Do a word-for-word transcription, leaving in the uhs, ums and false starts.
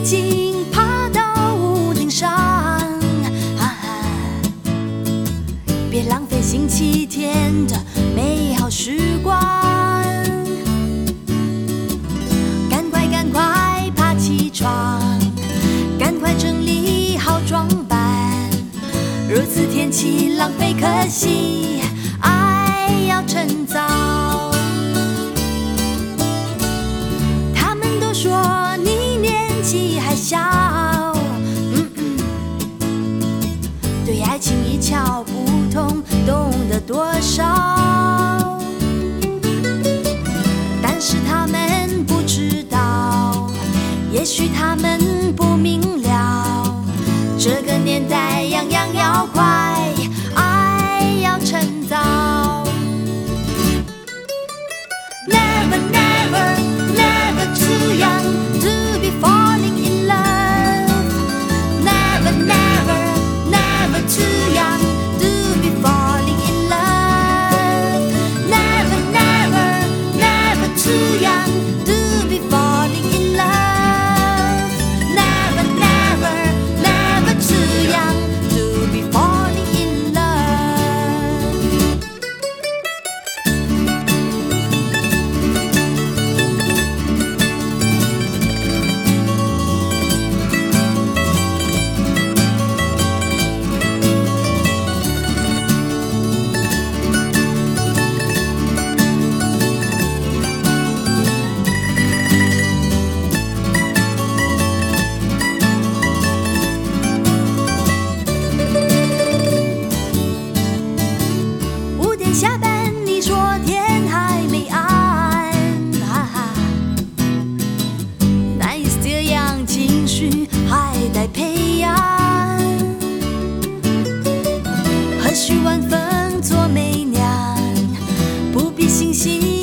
经爬到屋顶上，哈哈，别浪费星期天的美好时光。赶快赶快爬起床，赶快整理好装扮，如此天气浪费可惜，爱要趁早。他们都说你年纪还小，嗯嗯，对爱情一窍不通，懂得多少？但是他们不知道，也许他们不明了，这个年代样样要快，爱要趁早。Never, never, never too young to be falling in love. Never, never, never too young to be falling in love. Never, never, never too young to be falling in love. Never, never, never too young to be falling in love. 五点下班，你说天还没暗，哈哈，难以这样情绪还待培养。何须晚风做媚娘，不必星星